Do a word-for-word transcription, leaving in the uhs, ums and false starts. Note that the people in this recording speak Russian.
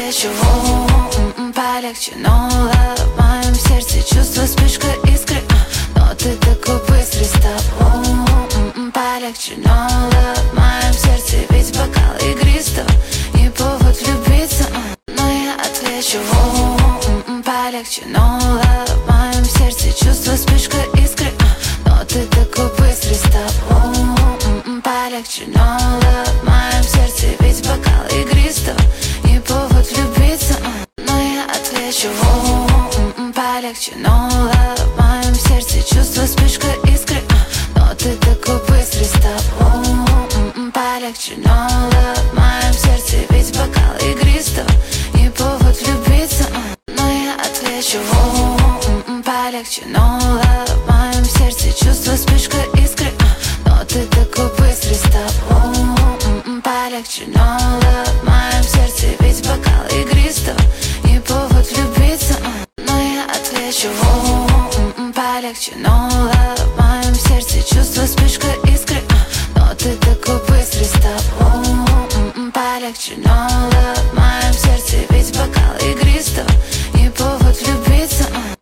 отвечу, м-м, полегче, но love. В моем сердце чувство вспышка искры, но ты такой быстрый стал. М-м, полегче, но love. В моем сердце ведь бокал игристого, не повод влюбиться, но я отвечу, м-м, полегче, но love. В моем сердце чувство вспышка искры, но ты такой быстрый стал. М-м, полегче, но love. В моем сердце ведь бокал игристого, не повод влюбиться, но я отвечу, м-м, полегче, но love. В моем сердце чувство вспышка искры, но ты такой быстрый стал. М-м, полегче, но love. В моем сердце ведь бокал игристого, не повод влюбиться, но я отвечу, м-м, полегче, но love. В моем сердце чувство вспышка искры, но ты такой быстрый стал. М-м, полегче, но love. В моем сердце ведь бокал игристого, не повод влюбиться, но я отвечу, м-м, полегче, но love. В моем сердце чувство вспышка искры, но ты такой быстрый стал. М-м, полегче, но love. В моем сердце ведь бокал игристого,